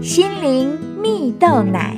心灵蜜豆奶。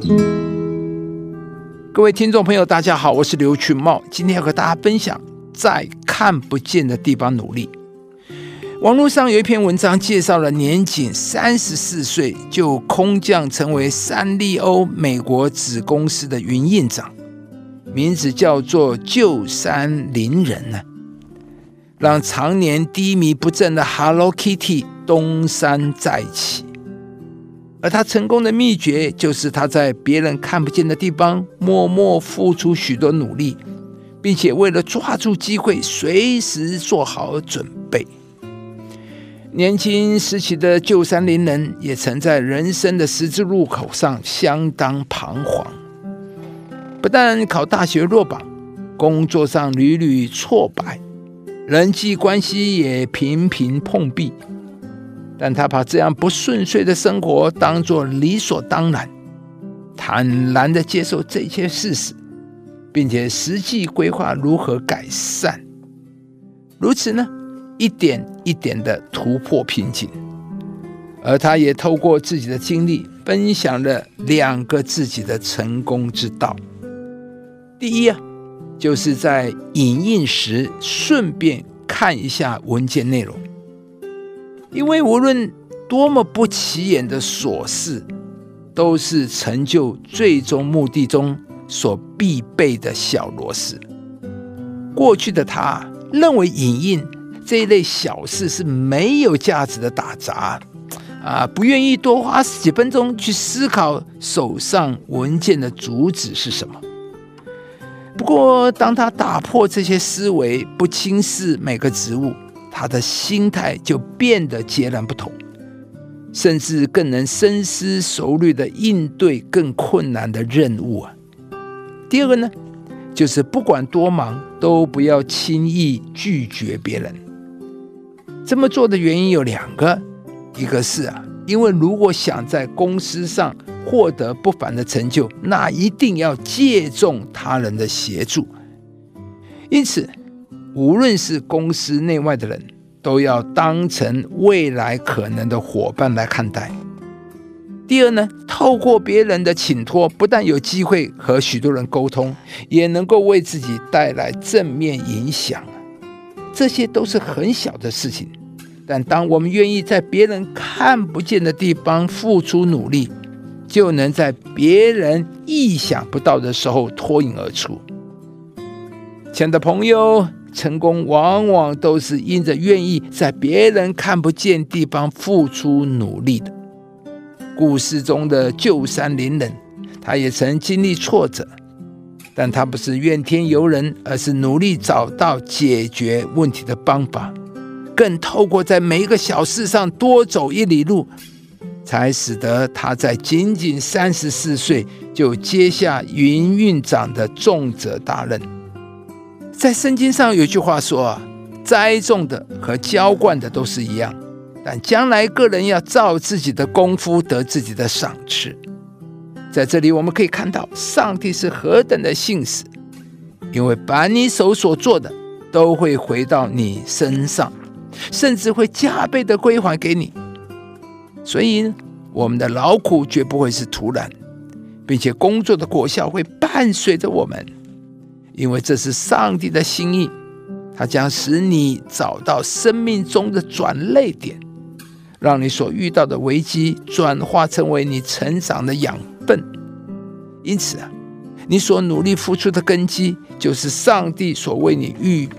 各位听众朋友大家好，我是刘群茂，今天要和大家分享在看不见的地方努力。网络上有一篇文章介绍了年仅34岁就空降成为三丽鸥美国子公司的营运长，名字叫做鸠山绫人，让常年低迷不振的 Hello Kitty 东山再起。而他成功的秘诀就是他在别人看不见的地方默默付出许多努力，并且为了抓住机会随时做好准备。年轻时期的鸠山绫人也曾在人生的十字路口上相当彷徨，不但考大学落榜，工作上屡屡挫败，人际关系也频频碰壁，但他把这样不顺遂的生活当作理所当然，坦然地接受这些事实，并且实际规划如何改善。如此呢，一点一点地突破瓶颈。而他也透过自己的经历分享了2个自己的成功之道。第一就是在影印时顺便看一下文件内容，因为无论多么不起眼的琐事，都是成就最终目的中所必备的小螺丝。过去的他认为影印这一类小事是没有价值的打杂，不愿意多花几分钟去思考手上文件的主旨是什么。不过当他打破这些思维，不轻视每个职务，他的心态就变得截然不同，甚至更能深思熟虑地应对更困难的任务。第二个呢，就是不管多忙都不要轻易拒绝别人。这么做的原因有2个，一个是因为如果想在公司上获得不凡的成就，那一定要借重他人的协助，因此无论是公司内外的人，都要当成未来可能的伙伴来看待。第二呢，透过别人的请托，不但有机会和许多人沟通，也能够为自己带来正面影响。这些都是很小的事情，但当我们愿意在别人看不见的地方付出努力，就能在别人意想不到的时候脱颖而出。亲爱的朋友，成功往往都是因着愿意在别人看不见地方付出努力的。故事中的鸠山绫人，他也曾经历挫折，但他不是怨天尤人，而是努力找到解决问题的方法，更透过在每一个小事上多走1里路，才使得他在仅仅34岁就接下营运长的重责大任。在圣经上有句话说，栽种的和浇灌的都是一样，但将来个人要照自己的功夫得自己的赏赐。在这里我们可以看到上帝是何等的信实，因为把你手所做的都会回到你身上，甚至会加倍的归还给你。所以我们的劳苦绝不会是徒然，并且工作的果效会伴随着我们，因为这是上帝的心意，他将使你找到生命中的转捩点，让你所遇到的危机转化成为你成长的养分。因此你所努力付出的根基，就是上帝所为你预